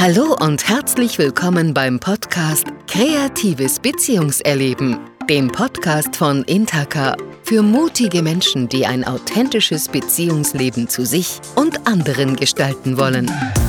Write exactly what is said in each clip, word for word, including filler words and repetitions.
Hallo und herzlich willkommen beim Podcast Kreatives Beziehungserleben, dem Podcast von Intaka für mutige Menschen, die ein authentisches Beziehungsleben zu sich und anderen gestalten wollen.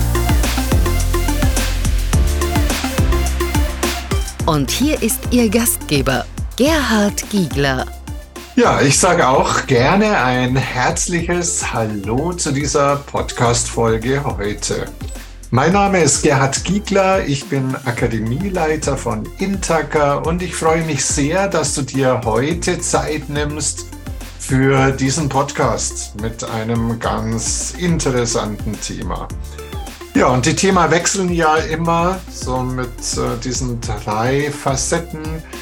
Und hier ist Ihr Gastgeber, Gerhard Giegler. Ja, ich sage auch gerne ein herzliches Hallo zu dieser Podcast-Folge heute. Mein Name ist Gerhard Giegler, ich bin Akademieleiter von Intaka und ich freue mich sehr, dass du dir heute Zeit nimmst für diesen Podcast mit einem ganz interessanten Thema. Ja, und die Themen wechseln ja immer so mit äh, diesen drei Facetten,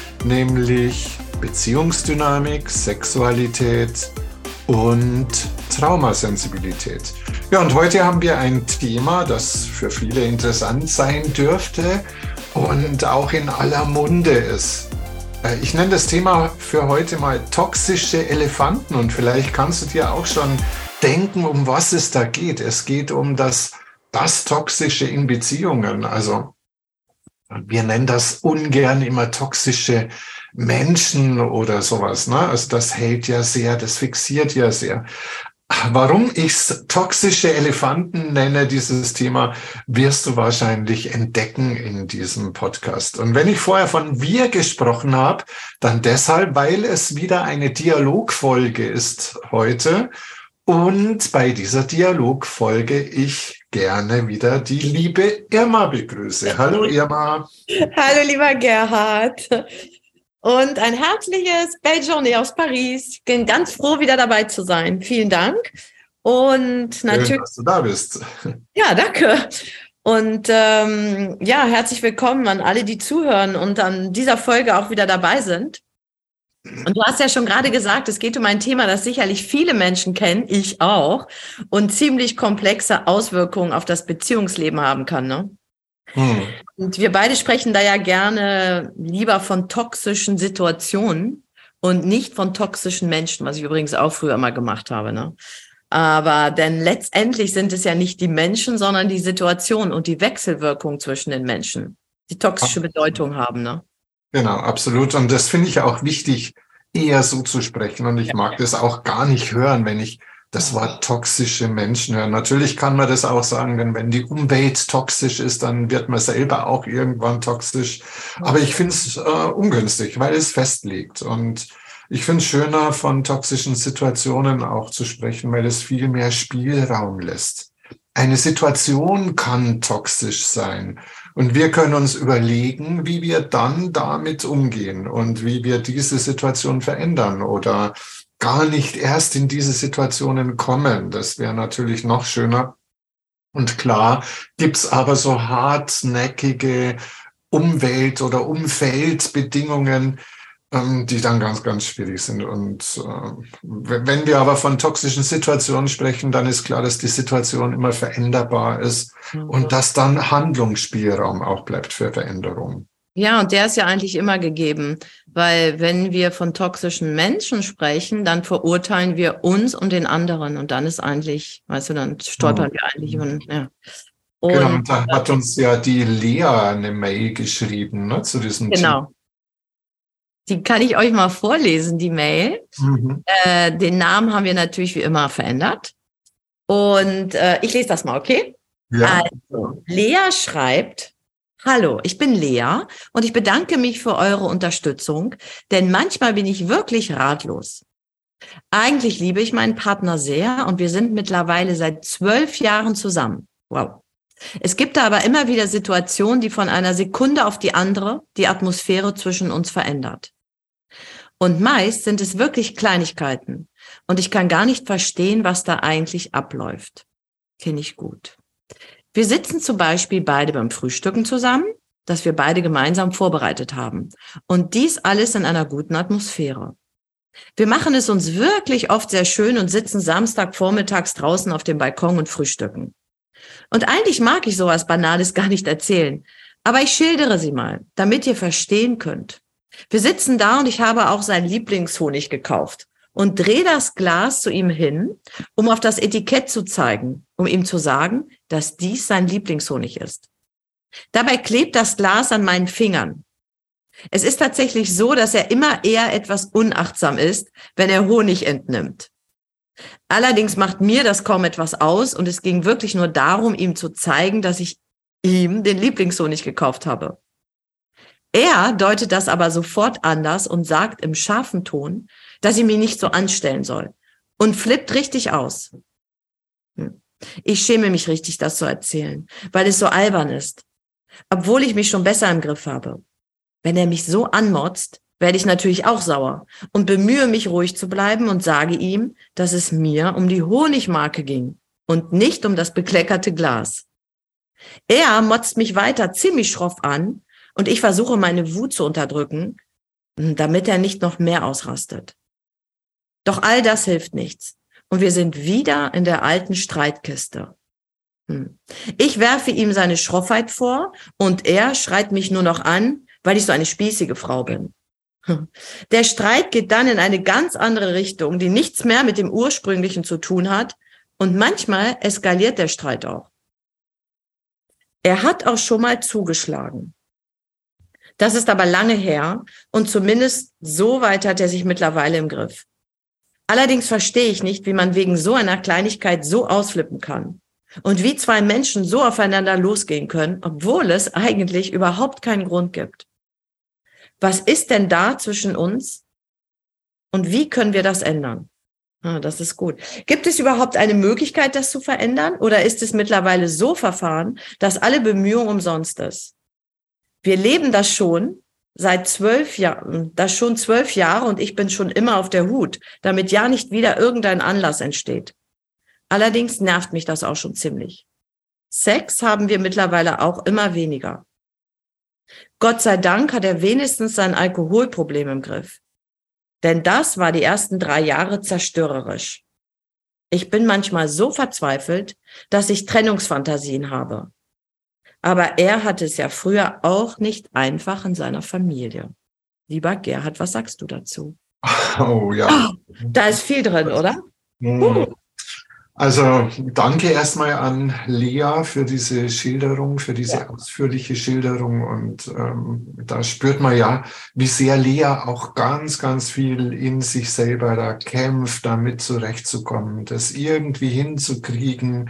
nämlich Beziehungsdynamik, Sexualität und Traumasensibilität. Ja, und heute haben wir ein Thema, das für viele interessant sein dürfte und auch in aller Munde ist. Ich nenne das Thema für heute mal toxische Elefanten und vielleicht kannst du dir auch schon denken, um was es da geht. Es geht um das, das Toxische in Beziehungen. Also wir nennen das ungern immer toxische Menschen oder sowas, ne? Also das hält ja sehr, das fixiert ja sehr. Warum ich es toxische Elefanten nenne, dieses Thema, wirst du wahrscheinlich entdecken in diesem Podcast. Und wenn ich vorher von wir gesprochen habe, dann deshalb, weil es wieder eine Dialogfolge ist heute. Und bei dieser Dialogfolge ich gerne wieder die liebe Irma begrüße. Hallo Irma. Hallo lieber Gerhard. Und ein herzliches Belle Journée aus Paris. Ich bin ganz froh, wieder dabei zu sein. Vielen Dank. Und natürlich, schön, dass du da bist. Ja, danke. Und ähm, ja, herzlich willkommen an alle, die zuhören und an dieser Folge auch wieder dabei sind. Und du hast ja schon gerade gesagt, es geht um ein Thema, das sicherlich viele Menschen kennen, ich auch, und ziemlich komplexe Auswirkungen auf das Beziehungsleben haben kann, ne? Hm. Und wir beide sprechen da ja gerne lieber von toxischen Situationen und nicht von toxischen Menschen, was ich übrigens auch früher mal gemacht habe, ne? Aber denn letztendlich sind es ja nicht die Menschen, sondern die Situation und die Wechselwirkung zwischen den Menschen, die toxische Bedeutung haben, ne? Genau, absolut. Und das finde ich ja auch wichtig, eher so zu sprechen. Und ich ja. mag das auch gar nicht hören, wenn ich das Wort toxische Menschen höre. Natürlich kann man das auch sagen, denn wenn die Umwelt toxisch ist, dann wird man selber auch irgendwann toxisch. Aber ich finde es äh, ungünstig, weil es festlegt. Und ich finde es schöner, von toxischen Situationen auch zu sprechen, weil es viel mehr Spielraum lässt. Eine Situation kann toxisch sein. Und wir können uns überlegen, wie wir dann damit umgehen und wie wir diese Situation verändern oder gar nicht erst in diese Situationen kommen. Das wäre natürlich noch schöner. Und klar gibt's aber so hartnäckige Umwelt- oder Umfeldbedingungen, ähm, die dann ganz, ganz schwierig sind. Und äh, wenn wir aber von toxischen Situationen sprechen, dann ist klar, dass die Situation immer veränderbar ist mhm. und dass dann Handlungsspielraum auch bleibt für Veränderung. Ja, und der ist ja eigentlich immer gegeben, weil wenn wir von toxischen Menschen sprechen, dann verurteilen wir uns und den anderen und dann ist eigentlich, weißt du, dann stolpern wir eigentlich über, ja. Und, genau, und da hat uns ja die Lea eine Mail geschrieben, ne, zu diesem Genau. Thema. Die kann ich euch mal vorlesen, die Mail. Mhm. Äh, den Namen haben wir natürlich wie immer verändert und äh, ich lese das mal, okay? Ja. Also, Lea schreibt: Hallo, ich bin Lea und ich bedanke mich für eure Unterstützung, denn manchmal bin ich wirklich ratlos. Eigentlich liebe ich meinen Partner sehr und wir sind mittlerweile seit zwölf Jahren zusammen. Wow. Es gibt da aber immer wieder Situationen, die von einer Sekunde auf die andere die Atmosphäre zwischen uns verändert. Und meist sind es wirklich Kleinigkeiten und ich kann gar nicht verstehen, was da eigentlich abläuft. Kenne ich gut. Wir sitzen zum Beispiel beide beim Frühstücken zusammen, das wir beide gemeinsam vorbereitet haben. Und dies alles in einer guten Atmosphäre. Wir machen es uns wirklich oft sehr schön und sitzen Samstagvormittags draußen auf dem Balkon und frühstücken. Und eigentlich mag ich sowas Banales gar nicht erzählen, aber ich schildere sie mal, damit ihr verstehen könnt. Wir sitzen da und ich habe auch seinen Lieblingshonig gekauft und drehe das Glas zu ihm hin, um auf das Etikett zu zeigen, um ihm zu sagen, dass dies sein Lieblingshonig ist. Dabei klebt das Glas an meinen Fingern. Es ist tatsächlich so, dass er immer eher etwas unachtsam ist, wenn er Honig entnimmt. Allerdings macht mir das kaum etwas aus und es ging wirklich nur darum, ihm zu zeigen, dass ich ihm den Lieblingshonig gekauft habe. Er deutet das aber sofort anders und sagt im scharfen Ton, dass ich mich nicht so anstellen soll und flippt richtig aus. Ich schäme mich richtig, das zu erzählen, weil es so albern ist, obwohl ich mich schon besser im Griff habe. Wenn er mich so anmotzt, werde ich natürlich auch sauer und bemühe mich, ruhig zu bleiben und sage ihm, dass es mir um die Honigmarke ging und nicht um das bekleckerte Glas. Er motzt mich weiter ziemlich schroff an und ich versuche, meine Wut zu unterdrücken, damit er nicht noch mehr ausrastet. Doch all das hilft nichts und wir sind wieder in der alten Streitkiste. Hm. Ich werfe ihm seine Schroffheit vor und er schreit mich nur noch an, weil ich so eine spießige Frau bin. Der Streit geht dann in eine ganz andere Richtung, die nichts mehr mit dem Ursprünglichen zu tun hat und manchmal eskaliert der Streit auch. Er hat auch schon mal zugeschlagen. Das ist aber lange her und zumindest so weit hat er sich mittlerweile im Griff. Allerdings verstehe ich nicht, wie man wegen so einer Kleinigkeit so ausflippen kann und wie zwei Menschen so aufeinander losgehen können, obwohl es eigentlich überhaupt keinen Grund gibt. Was ist denn da zwischen uns und wie können wir das ändern? Ah, das ist gut. Gibt es überhaupt eine Möglichkeit, das zu verändern oder ist es mittlerweile so verfahren, dass alle Bemühung umsonst ist? Wir leben das schon seit zwölf Jahren, das schon zwölf Jahre und ich bin schon immer auf der Hut, damit ja nicht wieder irgendein Anlass entsteht. Allerdings nervt mich das auch schon ziemlich. Sex haben wir mittlerweile auch immer weniger. Gott sei Dank hat er wenigstens sein Alkoholproblem im Griff. Denn das war die ersten drei Jahre zerstörerisch. Ich bin manchmal so verzweifelt, dass ich Trennungsfantasien habe. Aber er hatte es ja früher auch nicht einfach in seiner Familie. Lieber Gerhard, was sagst du dazu? Oh ja. Oh, da ist viel drin, oder? Uh. Also danke erstmal an Lea für diese Schilderung, für diese ja. ausführliche Schilderung. Und ähm, da spürt man ja, wie sehr Lea auch ganz, ganz viel in sich selber da kämpft, damit zurechtzukommen, das irgendwie hinzukriegen.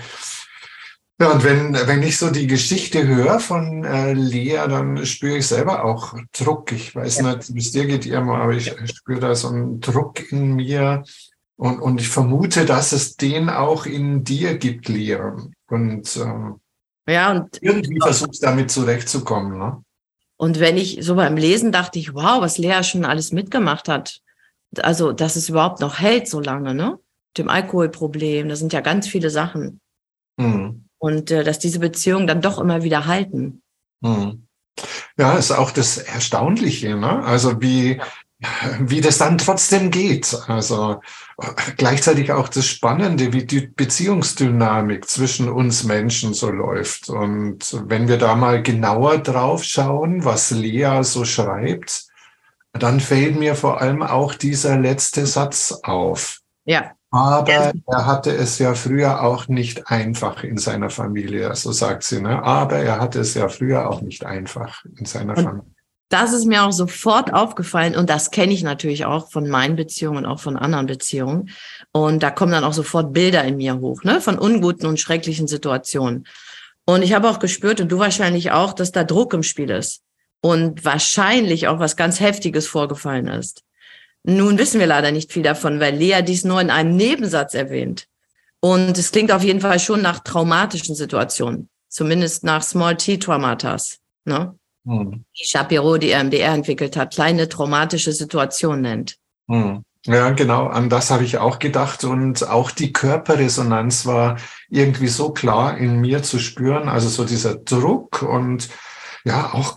Ja, und wenn, wenn ich so die Geschichte höre von äh, Lea, dann spüre ich selber auch Druck. Ich weiß ja. nicht, wie es dir geht, Irma, aber ich spüre da so einen Druck in mir. Und, und ich vermute, dass es den auch in dir gibt, Lea. Und, ähm, ja, und irgendwie versuchst damit zurechtzukommen. Ne? Und wenn ich so beim Lesen dachte ich, wow, was Lea schon alles mitgemacht hat. Also, dass es überhaupt noch hält so lange, ne? Mit dem Alkoholproblem, da sind ja ganz viele Sachen. Mhm. Und äh, dass diese Beziehungen dann doch immer wieder halten. Mhm. Ja, ist auch das Erstaunliche, ne? Also wie... wie das dann trotzdem geht. Also gleichzeitig auch das Spannende, wie die Beziehungsdynamik zwischen uns Menschen so läuft. Und wenn wir da mal genauer drauf schauen, was Lea so schreibt, dann fällt mir vor allem auch dieser letzte Satz auf. Ja. Aber er hatte es ja früher auch nicht einfach in seiner Familie, so sagt sie, ne? Aber er hatte es ja früher auch nicht einfach in seiner Und Familie. Das ist mir auch sofort aufgefallen und das kenne ich natürlich auch von meinen Beziehungen und auch von anderen Beziehungen. Und da kommen dann auch sofort Bilder in mir hoch, ne, von unguten und schrecklichen Situationen. Und ich habe auch gespürt, und du wahrscheinlich auch, dass da Druck im Spiel ist und wahrscheinlich auch was ganz Heftiges vorgefallen ist. Nun wissen wir leider nicht viel davon, weil Lea dies nur in einem Nebensatz erwähnt. Und es klingt auf jeden Fall schon nach traumatischen Situationen, zumindest nach Small-T-Traumatas, ne? Hm. Die Shapiro, die E M D R entwickelt hat, kleine traumatische Situationen nennt. Hm. Ja, genau, an das habe ich auch gedacht und auch die Körperresonanz war irgendwie so klar in mir zu spüren, also so dieser Druck und ja auch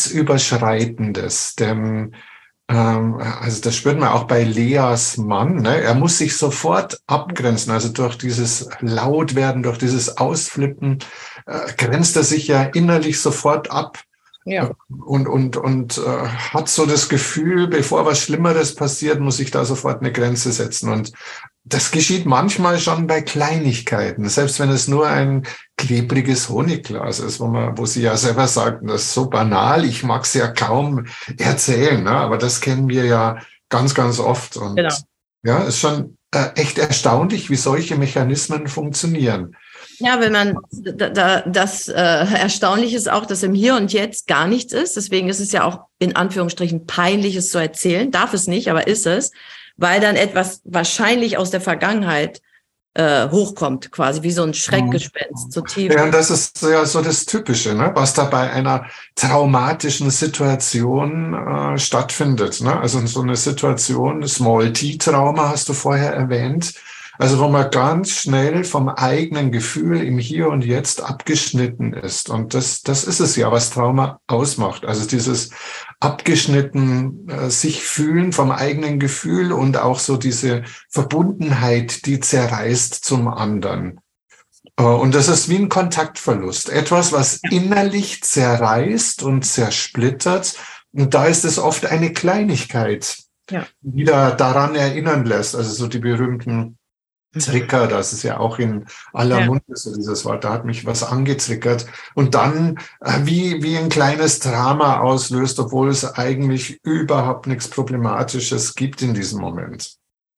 Grenzüberschreitendes, denn ähm, also das spürt man auch bei Leas Mann, ne? Er muss sich sofort abgrenzen, also durch dieses Lautwerden, durch dieses Ausflippen äh, grenzt er sich ja innerlich sofort ab. Ja. Und, und, und äh, hat so das Gefühl, bevor was Schlimmeres passiert, muss ich da sofort eine Grenze setzen. Und das geschieht manchmal schon bei Kleinigkeiten, selbst wenn es nur ein klebriges Honigglas ist, wo man, wo sie ja selber sagten, das ist so banal, ich mag es ja kaum erzählen, ne? Aber das kennen wir ja ganz, ganz oft. Und Genau. ja, ist schon äh, echt erstaunlich, wie solche Mechanismen funktionieren. Ja, wenn man, da, da, das äh, Erstaunliche ist auch, dass im Hier und Jetzt gar nichts ist. Deswegen ist es ja auch in Anführungsstrichen peinlich, es zu erzählen. Darf es nicht, aber ist es, weil dann etwas wahrscheinlich aus der Vergangenheit äh, hochkommt, quasi wie so ein Schreckgespenst, so tief. Ja, das ist ja so das Typische, ne, was da bei einer traumatischen Situation äh, stattfindet. Ne? Also so eine Situation, Small-T-Trauma hast du vorher erwähnt, also wo man ganz schnell vom eigenen Gefühl im Hier und Jetzt abgeschnitten ist. Und das, das ist es ja, was Trauma ausmacht. Also dieses abgeschnitten äh, sich fühlen vom eigenen Gefühl und auch so diese Verbundenheit, die zerreißt zum anderen. Äh, und das ist wie ein Kontaktverlust. Etwas, was innerlich zerreißt und zersplittert. Und da ist es oft eine Kleinigkeit, ja, die wieder daran erinnern lässt. Also so die berühmten Trigger, das ist ja auch in aller ja. Munde so dieses Wort, da hat mich was angetriggert und dann äh, wie, wie ein kleines Drama auslöst, obwohl es eigentlich überhaupt nichts Problematisches gibt in diesem Moment.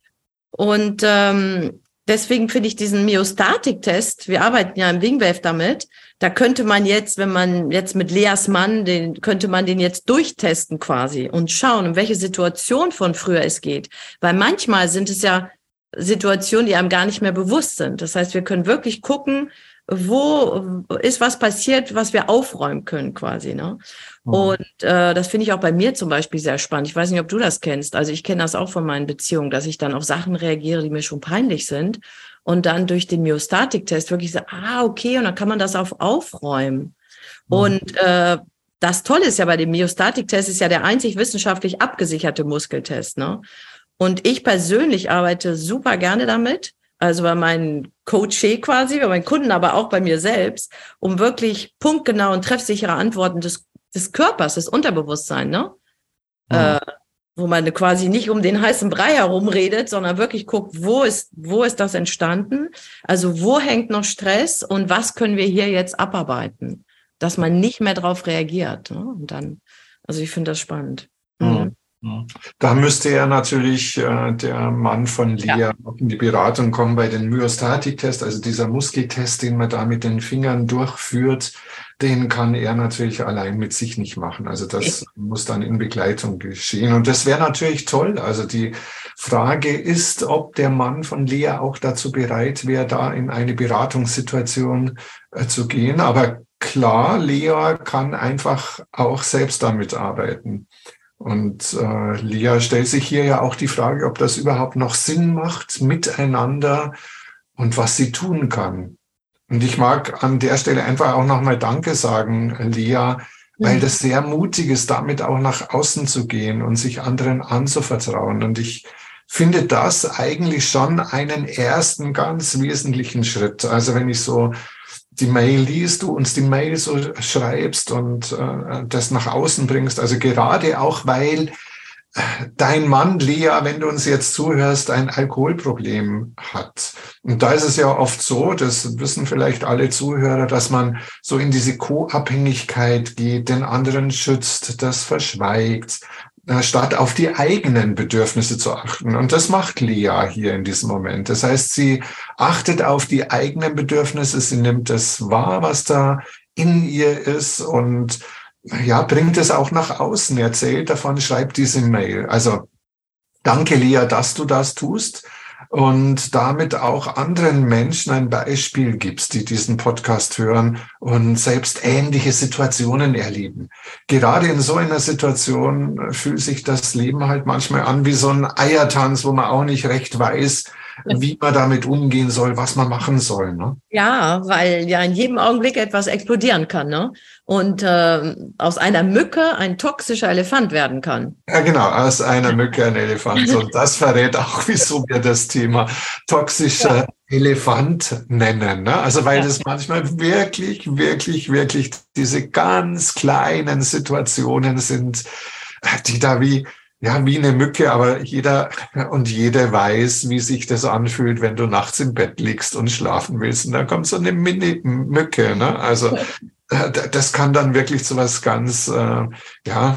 Und ähm, deswegen finde ich diesen Myostatik-Test, wir arbeiten ja im Wingwave damit, da könnte man jetzt, wenn man jetzt mit Leas Mann, den könnte man den jetzt durchtesten quasi und schauen, um welche Situation von früher es geht. Weil manchmal sind es ja Situationen, die einem gar nicht mehr bewusst sind. Das heißt, wir können wirklich gucken, wo ist was passiert, was wir aufräumen können quasi. Ne? Mhm. Und äh, das finde ich auch bei mir zum Beispiel sehr spannend. Ich weiß nicht, ob du das kennst. Also ich kenne das auch von meinen Beziehungen, dass ich dann auf Sachen reagiere, die mir schon peinlich sind und dann durch den Myostatik-Test wirklich so, ah, okay, und dann kann man das auf aufräumen. Mhm. Und äh, das Tolle ist ja bei dem Myostatik-Test, ist ja der einzig wissenschaftlich abgesicherte Muskeltest, ne? Und ich persönlich arbeite super gerne damit, also bei meinen Coachee quasi, bei meinen Kunden, aber auch bei mir selbst, um wirklich punktgenau und treffsichere Antworten des, des Körpers, des Unterbewusstseins, ne? Mhm. Äh, wo man quasi nicht um den heißen Brei herumredet, sondern wirklich guckt, wo ist, wo ist das entstanden? Also wo hängt noch Stress und was können wir hier jetzt abarbeiten? Dass man nicht mehr drauf reagiert. Ne? Und dann, also ich finde das spannend. Mhm. Mhm. Da müsste ja natürlich äh, der Mann von Lea ja. auch in die Beratung kommen bei den Myostatik-Test, also dieser Muskeltest, den man da mit den Fingern durchführt, den kann er natürlich allein mit sich nicht machen. Also das okay. muss dann in Begleitung geschehen. Und das wäre natürlich toll. Also die Frage ist, ob der Mann von Lea auch dazu bereit wäre, da in eine Beratungssituation äh, zu gehen. Aber klar, Lea kann einfach auch selbst damit arbeiten. Und äh, Lea stellt sich hier ja auch die Frage, ob das überhaupt noch Sinn macht, miteinander und was sie tun kann. Und ich mag an der Stelle einfach auch nochmal Danke sagen, Lea, weil das sehr mutig ist, damit auch nach außen zu gehen und sich anderen anzuvertrauen. Und ich finde das eigentlich schon einen ersten ganz wesentlichen Schritt. Also wenn ich so die Mail liest, du uns die Mail so schreibst und äh, das nach außen bringst, also gerade auch, weil äh, dein Mann, Lea, wenn du uns jetzt zuhörst, ein Alkoholproblem hat. Und da ist es ja oft so, das wissen vielleicht alle Zuhörer, dass man so in diese Co-Abhängigkeit geht, den anderen schützt, das verschweigt, statt auf die eigenen Bedürfnisse zu achten. Und das macht Lea hier in diesem Moment. Das heißt, sie achtet auf die eigenen Bedürfnisse, sie nimmt das wahr, was da in ihr ist und ja, bringt es auch nach außen, erzählt davon, schreibt diese Mail. Also danke, Lea, dass du das tust und damit auch anderen Menschen ein Beispiel gibst, die diesen Podcast hören und selbst ähnliche Situationen erleben. Gerade in so einer Situation fühlt sich das Leben halt manchmal an wie so ein Eiertanz, wo man auch nicht recht weiß, wie man damit umgehen soll, was man machen soll. Ne? Ja, weil ja in jedem Augenblick etwas explodieren kann, ne? Und äh, aus einer Mücke ein toxischer Elefant werden kann. Ja, genau, aus einer Mücke ein Elefant. Und das verrät auch, wieso wir das Thema toxischer ja. Elefant nennen. Ne? Also weil ja. das manchmal wirklich, wirklich, wirklich diese ganz kleinen Situationen sind, die da wie ja, wie eine Mücke, aber jeder und jede weiß, wie sich das anfühlt, wenn du nachts im Bett liegst und schlafen willst. Und dann kommt so eine Mini-Mücke, ne? Also das kann dann wirklich so was ganz, äh, ja,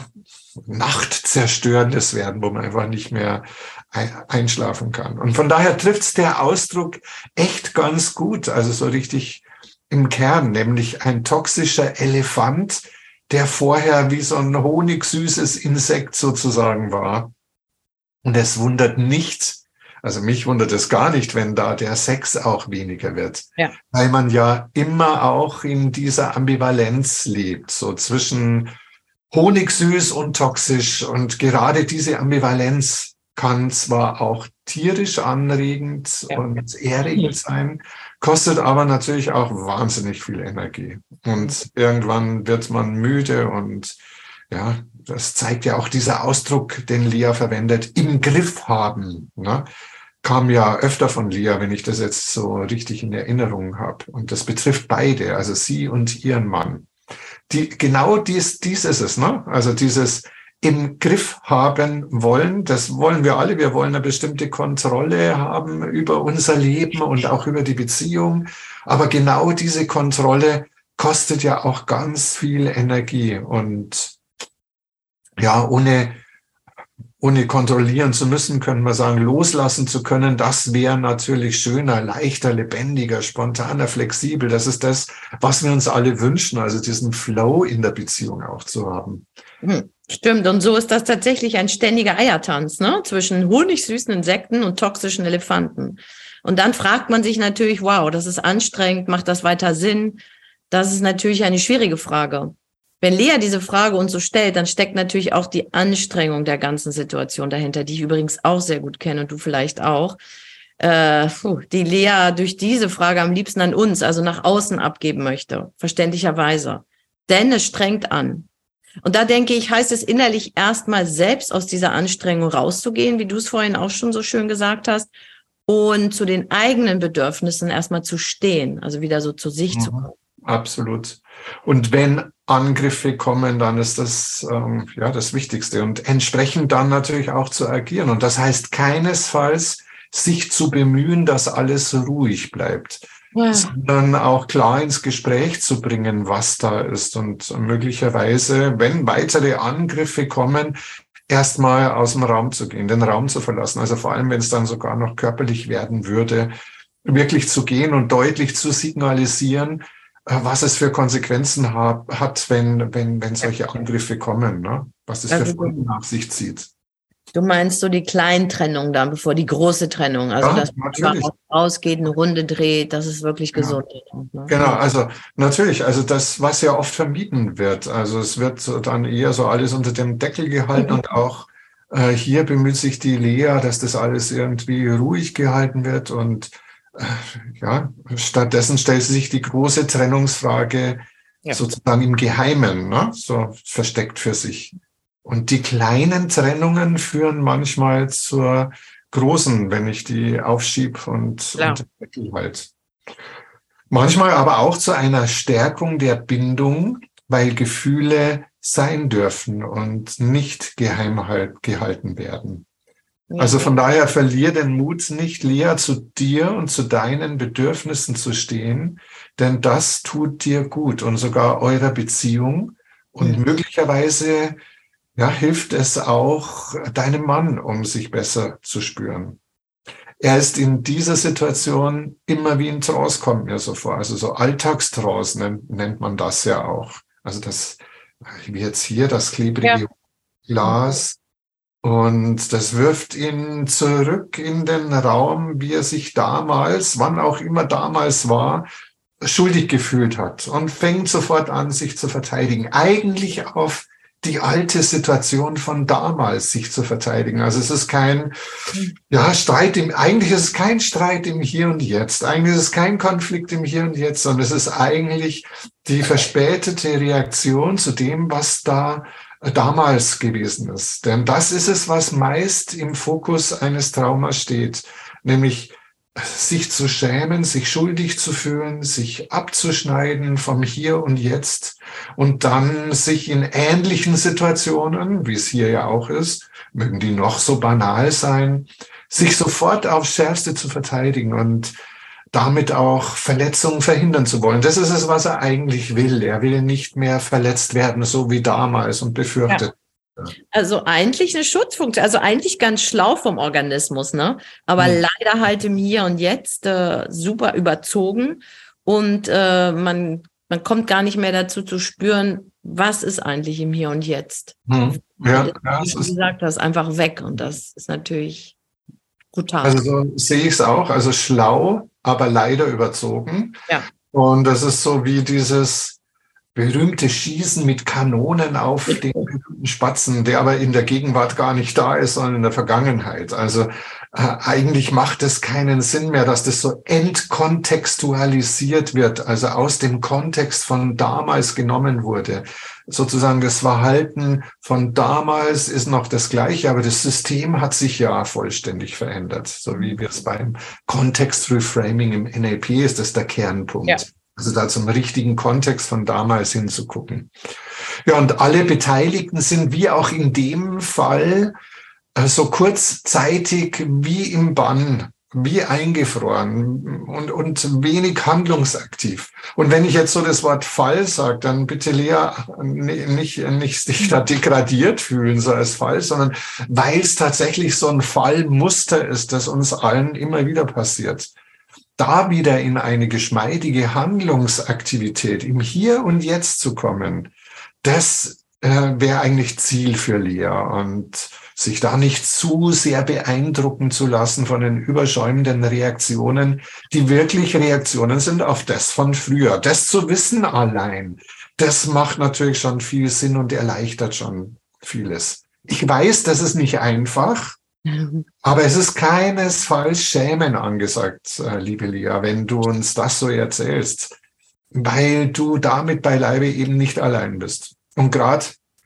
Nachtzerstörendes werden, wo man einfach nicht mehr einschlafen kann. Und von daher trifft's der Ausdruck echt ganz gut, also so richtig im Kern, nämlich ein toxischer Elefant, der vorher wie so ein honigsüßes Insekt sozusagen war. Und es wundert nicht, also mich wundert es gar nicht, wenn da der Sex auch weniger wird. Ja. Weil man ja immer auch in dieser Ambivalenz lebt, so zwischen honigsüß und toxisch. Und gerade diese Ambivalenz kann zwar auch tierisch anregend ja. und erregend sein, kostet aber natürlich auch wahnsinnig viel Energie. Und irgendwann wird man müde und ja, das zeigt ja auch dieser Ausdruck, den Lea verwendet, im Griff haben, ne? Kam ja öfter von Lea, wenn ich das jetzt so richtig in Erinnerung habe. Und das betrifft beide, also sie und ihren Mann. Die, genau dies, dies ist es, ne? Also dieses im Griff haben wollen, das wollen wir alle. Wir wollen eine bestimmte Kontrolle haben über unser Leben und auch über die Beziehung. Aber genau diese Kontrolle kostet ja auch ganz viel Energie. Und ja, ohne, ohne kontrollieren zu müssen, können wir sagen, loslassen zu können, das wäre natürlich schöner, leichter, lebendiger, spontaner, flexibel. Das ist das, was wir uns alle wünschen, also diesen Flow in der Beziehung auch zu haben. Hm. Stimmt, und so ist das tatsächlich ein ständiger Eiertanz, ne? Zwischen honigsüßen Insekten und toxischen Elefanten. Und dann fragt man sich natürlich, wow, das ist anstrengend, macht das weiter Sinn? Das ist natürlich eine schwierige Frage. Wenn Lea diese Frage uns so stellt, dann steckt natürlich auch die Anstrengung der ganzen Situation dahinter, die ich übrigens auch sehr gut kenne und du vielleicht auch. Äh, puh, die Lea durch diese Frage am liebsten an uns, also nach außen abgeben möchte, verständlicherweise. Denn es strengt an. Und da denke ich, heißt es innerlich erstmal selbst aus dieser Anstrengung rauszugehen, wie du es vorhin auch schon so schön gesagt hast, und zu den eigenen Bedürfnissen erstmal zu stehen, also wieder so zu sich mhm, zu kommen. Absolut. Und wenn Angriffe kommen, dann ist das ähm, ja das Wichtigste und entsprechend dann natürlich auch zu agieren. Und das heißt keinesfalls, sich zu bemühen, dass alles ruhig bleibt. Ja. Sondern auch klar ins Gespräch zu bringen, was da ist und möglicherweise, wenn weitere Angriffe kommen, erstmal aus dem Raum zu gehen, den Raum zu verlassen. Also vor allem, wenn es dann sogar noch körperlich werden würde, wirklich zu gehen und deutlich zu signalisieren, was es für Konsequenzen hat, wenn, wenn, wenn solche Angriffe kommen, ne? Was es also für Folgen nach sich zieht. Du meinst so die kleinen Trennungen dann, bevor die große Trennung, also ja, dass man rausgeht, eine Runde dreht, dass es wirklich ja. gesund ist. Ne? Genau, also natürlich, also das, was ja oft vermieden wird, also es wird dann eher so alles unter dem Deckel gehalten mhm. und auch äh, hier bemüht sich die Lea, dass das alles irgendwie ruhig gehalten wird und äh, ja, stattdessen stellt sie sich die große Trennungsfrage ja. sozusagen im Geheimen, ne? So versteckt für sich. Und die kleinen Trennungen führen manchmal zur großen, wenn ich die aufschieb und, ja. und halt. Manchmal aber auch zu einer Stärkung der Bindung, weil Gefühle sein dürfen und nicht geheim gehalten werden. Ja. Also von daher verlier den Mut nicht, Lea, zu dir und zu deinen Bedürfnissen zu stehen, denn das tut dir gut und sogar eurer Beziehung und ja. möglicherweise ja, hilft es auch deinem Mann, um sich besser zu spüren. Er ist in dieser Situation immer wie in Trance, kommt mir so vor. Also so Alltagstrance nennt, nennt man das ja auch. Also das, wie jetzt hier, das klebrige ja. Glas. Und das wirft ihn zurück in den Raum, wie er sich damals, wann auch immer damals war, schuldig gefühlt hat. Und fängt sofort an, sich zu verteidigen. Eigentlich auf die alte Situation von damals sich zu verteidigen. Also es ist kein, ja, Streit im, eigentlich ist es kein Streit im Hier und Jetzt. Eigentlich ist es kein Konflikt im Hier und Jetzt, sondern es ist eigentlich die verspätete Reaktion zu dem, was da damals gewesen ist. Denn das ist es, was meist im Fokus eines Traumas steht. Nämlich sich zu schämen, sich schuldig zu fühlen, sich abzuschneiden vom Hier und Jetzt und dann sich in ähnlichen Situationen, wie es hier ja auch ist, mögen die noch so banal sein, sich sofort aufs Schärfste zu verteidigen und damit auch Verletzungen verhindern zu wollen. Das ist es, was er eigentlich will. Er will nicht mehr verletzt werden, so wie damals und befürchtet. Ja. Also eigentlich eine Schutzfunktion, also eigentlich ganz schlau vom Organismus, ne? Aber mhm. leider halt im Hier und Jetzt äh, super überzogen und äh, man, man kommt gar nicht mehr dazu zu spüren, was ist eigentlich im Hier und Jetzt. Mhm. Ja, ja, wie gesagt, das ist einfach weg und das ist natürlich brutal. Also so sehe ich es auch, also schlau, aber leider überzogen. Ja. Und das ist so wie dieses berühmte Schießen mit Kanonen auf den berühmten Spatzen, der aber in der Gegenwart gar nicht da ist, sondern in der Vergangenheit. Also äh, eigentlich macht es keinen Sinn mehr, dass das so entkontextualisiert wird, also aus dem Kontext von damals genommen wurde. Sozusagen das Verhalten von damals ist noch das Gleiche, aber das System hat sich ja vollständig verändert. So wie wir es beim Kontext-Reframing im N L P ist, das der Kernpunkt. Ja. Also da zum richtigen Kontext von damals hinzugucken. Ja, und alle Beteiligten sind wie auch in dem Fall äh, so kurzzeitig wie im Bann, wie eingefroren und, und wenig handlungsaktiv. Und wenn ich jetzt so das Wort Fall sage, dann bitte Lea nicht, nicht sich da degradiert fühlen, so als Fall, sondern weil es tatsächlich so ein Fallmuster ist, das uns allen immer wieder passiert. Da wieder in eine geschmeidige Handlungsaktivität im Hier und Jetzt zu kommen, das äh, wäre eigentlich Ziel für Lea. Und sich da nicht zu sehr beeindrucken zu lassen von den überschäumenden Reaktionen, die wirklich Reaktionen sind auf das von früher. Das zu wissen allein, das macht natürlich schon viel Sinn und erleichtert schon vieles. Ich weiß, das ist nicht einfach. Aber es ist keinesfalls Schämen angesagt, liebe Lea, wenn du uns das so erzählst, weil du damit beileibe eben nicht allein bist. Und gerade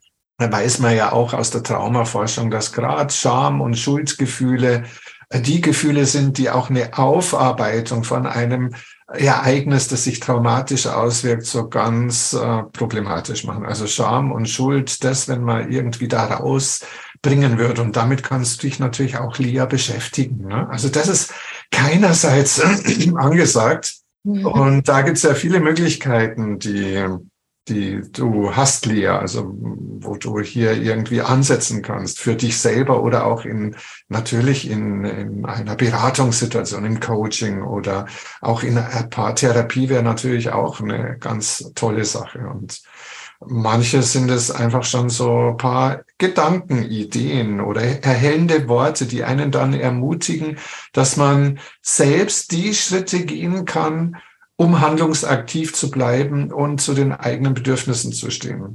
weiß man ja auch aus der Traumaforschung, dass gerade Scham- und Schuldgefühle die Gefühle sind, die auch eine Aufarbeitung von einem Ereignis, das sich traumatisch auswirkt, so ganz äh, problematisch machen. Also Scham und Schuld, das, wenn man irgendwie da rausbringen wird. Und damit kannst du dich natürlich auch, Lea, beschäftigen. Ne? Also das ist keinerseits angesagt. Mhm. Und da gibt es ja viele Möglichkeiten, die die du hast, Lea, also wo du hier irgendwie ansetzen kannst für dich selber oder auch in natürlich in, in einer Beratungssituation, im Coaching oder auch in einer Paartherapie wäre natürlich auch eine ganz tolle Sache. Und manche sind es einfach schon so ein paar Gedanken, Ideen oder erhellende Worte, die einen dann ermutigen, dass man selbst die Schritte gehen kann, um handlungsaktiv zu bleiben und zu den eigenen Bedürfnissen zu stehen.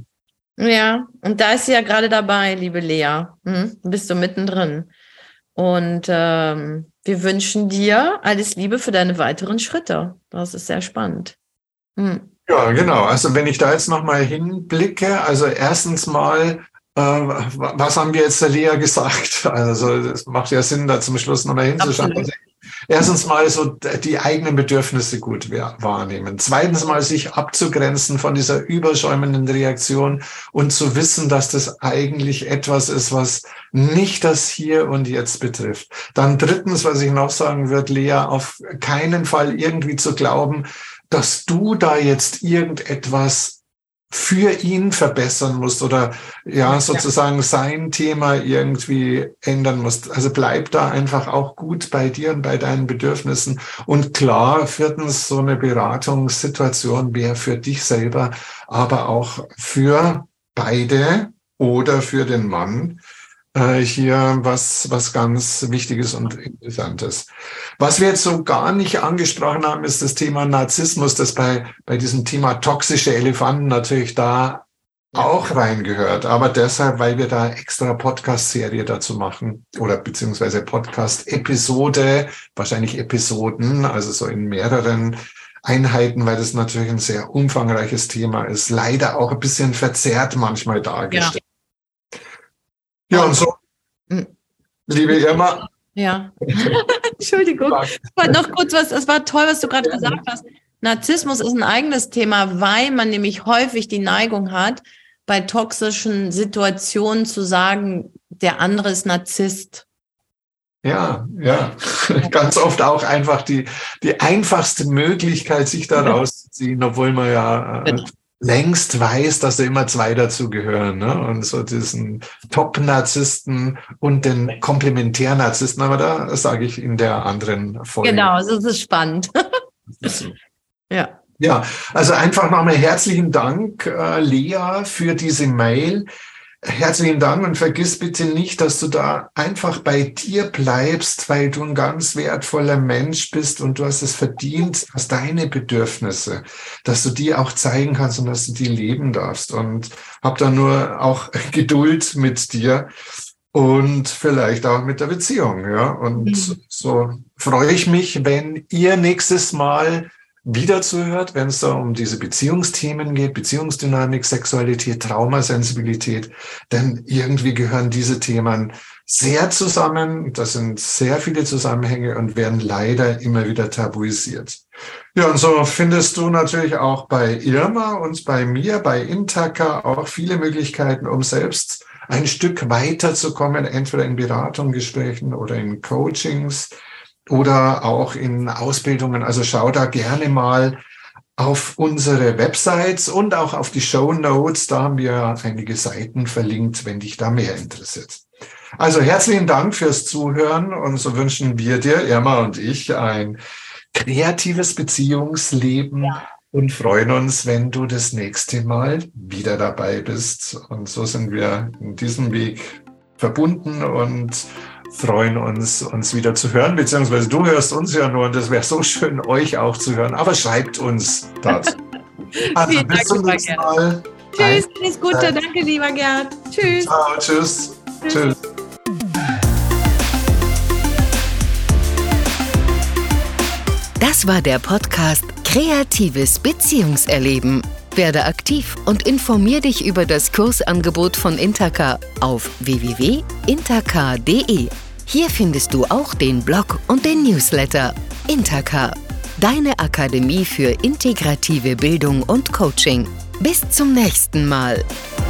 Ja, und da ist sie ja gerade dabei, liebe Lea. Hm? Bist du mittendrin. Und ähm, wir wünschen dir alles Liebe für deine weiteren Schritte. Das ist sehr spannend. Hm. Ja, genau. Also wenn ich da jetzt nochmal hinblicke, also erstens mal, äh, was haben wir jetzt der Lea gesagt? Also es macht ja Sinn, da zum Schluss nochmal hinzuschauen. Absolut. Erstens mal so die eigenen Bedürfnisse gut wahrnehmen. Zweitens mal sich abzugrenzen von dieser überschäumenden Reaktion und zu wissen, dass das eigentlich etwas ist, was nicht das Hier und Jetzt betrifft. Dann drittens, was ich noch sagen würde, Lea, auf keinen Fall irgendwie zu glauben, dass du da jetzt irgendetwas für ihn verbessern musst oder ja sozusagen sein Thema irgendwie ändern musst. Also bleib da einfach auch gut bei dir und bei deinen Bedürfnissen. Und klar, viertens, so eine Beratungssituation wäre für dich selber, aber auch für beide oder für den Mann äh, hier was, was ganz Wichtiges und Interessantes. Was wir jetzt so gar nicht angesprochen haben, ist das Thema Narzissmus, das bei, bei diesem Thema toxische Elefanten natürlich da auch reingehört. Aber deshalb, weil wir da extra Podcast-Serie dazu machen oder beziehungsweise Podcast-Episode, wahrscheinlich Episoden, also so in mehreren Einheiten, weil das natürlich ein sehr umfangreiches Thema ist. Leider auch ein bisschen verzerrt manchmal dargestellt. Ja, ja und so, liebe Irma, Ja. Entschuldigung. Ich wollte noch kurz was, es war toll, was du gerade ja. gesagt hast. Narzissmus ist ein eigenes Thema, weil man nämlich häufig die Neigung hat, bei toxischen Situationen zu sagen, der andere ist Narzisst. Ja, ja. Ganz oft auch einfach die, die einfachste Möglichkeit, sich da rauszuziehen, obwohl man ja äh, genau. längst weiß, dass da immer zwei dazu gehören. Ne? Und so diesen Top-Narzissten und den Komplementär-Narzissten, aber da sage ich in der anderen Folge. Genau, das ist spannend. Das ist so. Ja. Ja, also einfach nochmal herzlichen Dank, äh, Lea, für diese Mail. Herzlichen Dank und vergiss bitte nicht, dass du da einfach bei dir bleibst, weil du ein ganz wertvoller Mensch bist und du hast es verdient, dass deine Bedürfnisse, dass du die auch zeigen kannst und dass du die leben darfst. Und hab da nur auch Geduld mit dir und vielleicht auch mit der Beziehung. Ja, und mhm. so freue ich mich, wenn ihr nächstes Mal wieder zuhört, wenn es da um diese Beziehungsthemen geht, Beziehungsdynamik, Sexualität, Traumasensibilität, denn irgendwie gehören diese Themen sehr zusammen. Das sind sehr viele Zusammenhänge und werden leider immer wieder tabuisiert. Ja, und so findest du natürlich auch bei Irma und bei mir, bei Intaka auch viele Möglichkeiten, um selbst ein Stück weiterzukommen, entweder in Beratung, Gesprächen oder in Coachings, oder auch in Ausbildungen. Also schau da gerne mal auf unsere Websites und auch auf die Shownotes. Da haben wir einige Seiten verlinkt, wenn dich da mehr interessiert. Also herzlichen Dank fürs Zuhören und so wünschen wir dir, Irma und ich, ein kreatives Beziehungsleben ja. und freuen uns, wenn du das nächste Mal wieder dabei bist. Und so sind wir in diesem Weg verbunden und freuen uns, uns wieder zu hören, beziehungsweise du hörst uns ja nur und es wäre so schön, euch auch zu hören, aber schreibt uns das. Also bis zum nächsten Mal. Tschüss, alles Gute, danke lieber Gerd. Tschüss. Ciao, tschüss. Tschüss. Tschüss. Das war der Podcast Kreatives Beziehungserleben. Werde aktiv und informier dich über das Kursangebot von Intaka auf w w w punkt intaka punkt d e. Hier findest du auch den Blog und den Newsletter. Intaka, deine Akademie für integrative Bildung und Coaching. Bis zum nächsten Mal.